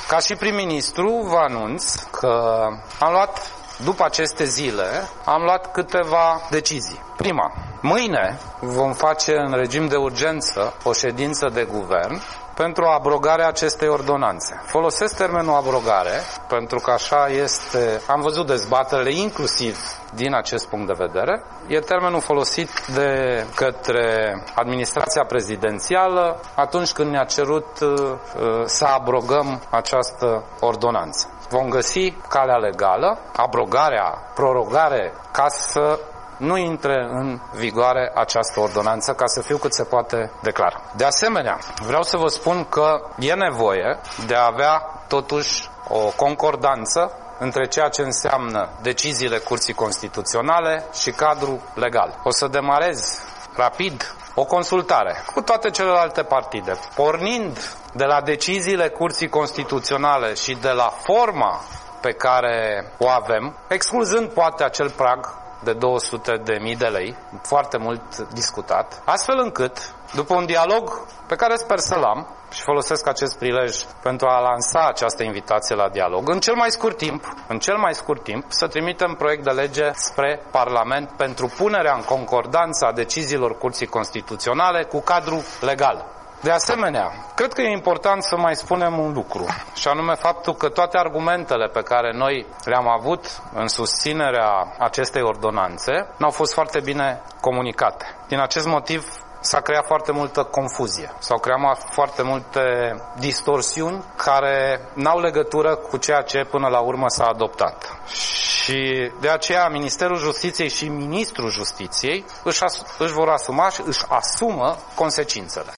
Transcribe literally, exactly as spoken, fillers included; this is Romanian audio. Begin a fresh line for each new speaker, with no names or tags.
Ca și prim-ministru vă anunț că am luat, după aceste zile, am luat câteva decizii. Prima, mâine vom face în regim de urgență o ședință de guvern pentru abrogarea acestei ordonanțe. Folosesc termenul abrogare pentru că așa este, am văzut dezbaterile inclusiv din acest punct de vedere. E termenul folosit de către administrația prezidențială atunci când ne-a cerut uh, să abrogăm această ordonanță. Vom găsi calea legală, abrogarea, prorogare, ca să nu intre în vigoare această ordonanță, ca să fiu cât se poate de clar. De asemenea, vreau să vă spun că e nevoie de a avea totuși o concordanță între ceea ce înseamnă deciziile Curții Constituționale și cadrul legal. O să demarez rapid o consultare cu toate celelalte partide, pornind de la deciziile Curții Constituționale și de la forma pe care o avem, excluzând poate acel prag de două sute de mii de lei, foarte mult discutat, astfel încât, după un dialog pe care sper să-l am, și folosesc acest prilej pentru a lansa această invitație la dialog, în cel mai scurt timp, în cel mai scurt timp, să trimitem proiect de lege spre Parlament pentru punerea în concordanță a deciziilor Curții Constituționale cu cadrul legal. De asemenea, cred că e important să mai spunem un lucru, și anume faptul că toate argumentele pe care noi le-am avut în susținerea acestei ordonanțe n-au fost foarte bine comunicate. Din acest motiv s-a creat foarte multă confuzie, s-au creat foarte multe distorsiuni care n-au legătură cu ceea ce până la urmă s-a adoptat. Și de aceea Ministerul Justiției și Ministrul Justiției își, as- își vor asuma și își asumă consecințele.